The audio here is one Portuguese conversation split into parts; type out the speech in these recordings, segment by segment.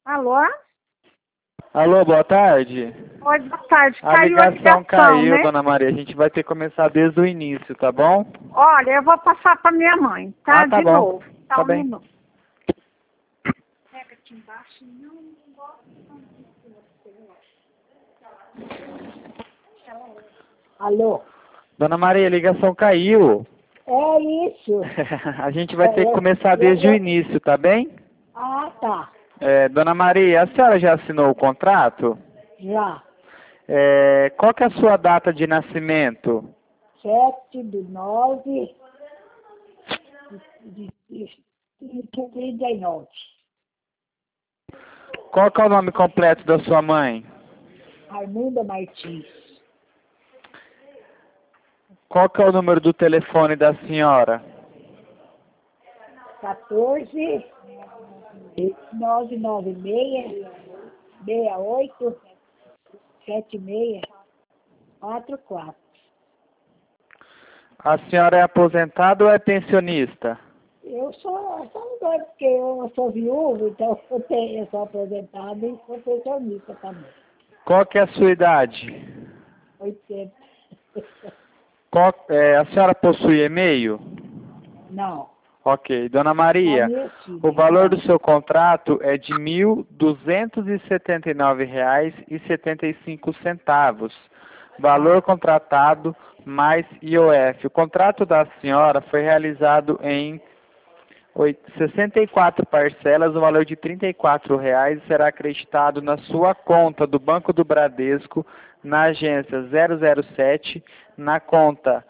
Alô? Alô, boa tarde. Oi, boa tarde. A Caiu a ligação ligação, caiu, né? dona Maria. A gente vai ter que começar desde o início, tá bom? Olha, eu vou passar para minha mãe, tá? Ah, tá De bom. novo. Tá Tá um bem. minuto. Pega aqui embaixo. Não gosto Alô? Dona Maria, a ligação caiu. É isso. A gente vai ter que começar desde o início, tá bem? Ah, tá. Dona Maria, a senhora já assinou o contrato? Já. Qual que é a sua data de nascimento? 7/9 de 39. Qual que é o nome completo da sua mãe? Arminda Martins. Qual que é o número do telefone da senhora? 14 996 68 7644. A senhora é aposentada ou é pensionista? Eu sou doida, porque eu sou viúva, então eu sou aposentada e sou pensionista também. Qual que é a sua idade? 80. A senhora possui e-mail? Não, Ok. Dona só Maria, minha o filha. valor do seu contrato é de R$ 1.279,75. Valor contratado mais IOF. O contrato da senhora foi realizado em 64 parcelas, o valor de R$ 34,00 será acreditado na sua conta do Banco do Bradesco, na agência 007, na conta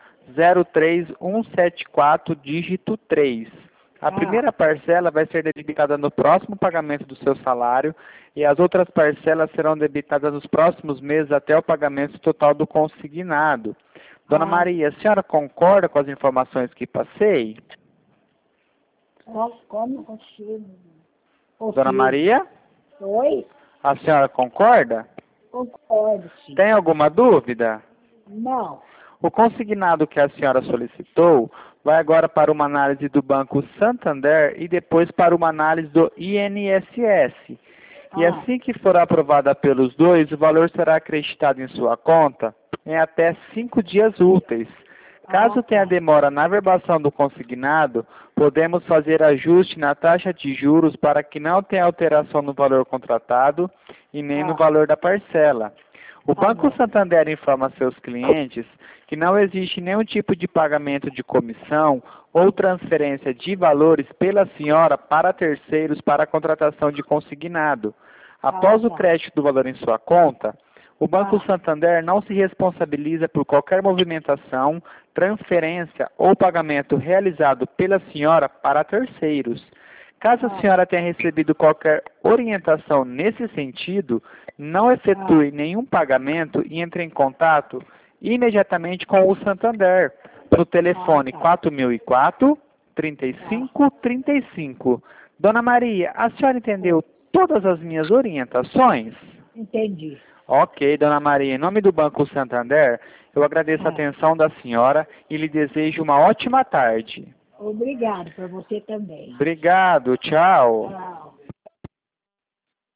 03174, dígito 3. A primeira parcela vai ser debitada no próximo pagamento do seu salário e as outras parcelas serão debitadas nos próximos meses até o pagamento total do consignado. Dona Maria, a senhora concorda com as informações que passei? Como consigo? Dona Maria, Oi? a senhora concorda? Concordo, sim. Tem alguma dúvida? Não. O consignado que a senhora solicitou vai agora para uma análise do Banco Santander e depois para uma análise do INSS. E assim que for aprovada pelos dois, o valor será acreditado em sua conta em até 5 dias úteis. Caso tenha demora na verbação do consignado, podemos fazer ajuste na taxa de juros para que não tenha alteração no valor contratado e nem no valor da parcela. O Banco Santander informa seus clientes que não existe nenhum tipo de pagamento de comissão ou transferência de valores pela senhora para terceiros para a contratação de consignado. Após o crédito do valor em sua conta, o Banco Santander não se responsabiliza por qualquer movimentação, transferência ou pagamento realizado pela senhora para terceiros. Caso a senhora tenha recebido qualquer orientação nesse sentido, não efetue nenhum pagamento e entre em contato imediatamente com o Santander no telefone 4004 3535. Dona Maria, a senhora entendeu todas as minhas orientações? Entendi. Ok, Dona Maria, em nome do Banco Santander, eu agradeço a atenção da senhora e lhe desejo uma ótima tarde. Obrigado para você também. Obrigado, tchau. Tchau.